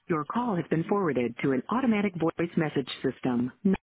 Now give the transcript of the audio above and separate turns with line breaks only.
Your call has been forwarded to an automatic voice message system.